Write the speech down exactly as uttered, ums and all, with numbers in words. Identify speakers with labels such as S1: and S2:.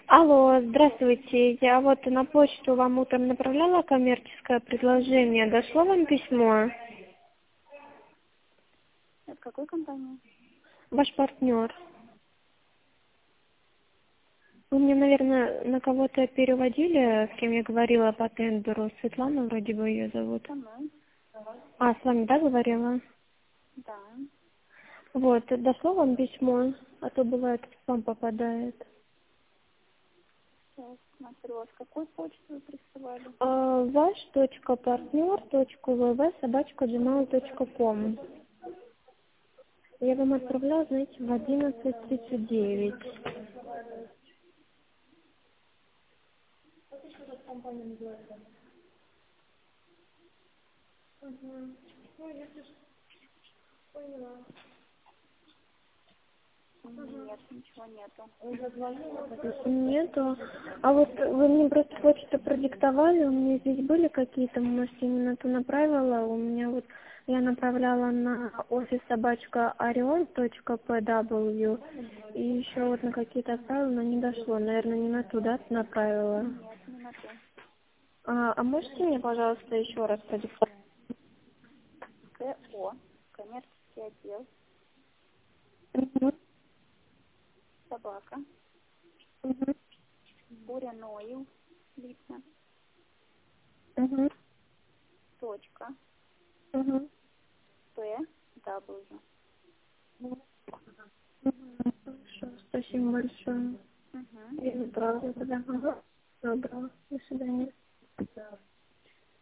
S1: Алло, здравствуйте. Я вот на почту вам утром направляла коммерческое предложение. Дошло вам письмо?
S2: От какой компании?
S1: Ваш партнер. Вы мне, наверное, на кого-то переводили, с кем я говорила по тендеру. Светлана вроде бы ее зовут.
S2: Со мной.
S1: А, с вами, да, говорила?
S2: Да.
S1: Вот, дошло вам письмо, а то бывает в спам попадает.
S2: Сейчас смотрю, а с какой почты вы присылали?
S1: А, ваш точка партнер точка вв собачка gmail точка ком. Я вам отправляла, знаете, в одиннадцать тридцать девять.
S2: Нет, ничего нету.
S1: Нету. А вот вы мне просто почту продиктовали, у меня здесь были какие-то, может, я не на ту направила, у меня вот, я направляла на офис собачка орион точка пи дабл ю, и еще вот на какие-то отправила, но не дошло, наверное, не на ту, да, направила.
S2: Нет, не на то.
S1: А, а можете мне, пожалуйста, еще раз продиктовать?
S2: КО. Коммерческий отдел.
S1: Мгм,
S2: Собака.
S1: мгм,
S2: Буряноил. Липна.
S1: мгм,
S2: Точка.
S1: мгм,
S2: П. W.
S1: мгм. Хорошо, спасибо большое.
S2: Угу.
S1: Я направлю тогда. Ага. Доброго. До свидания.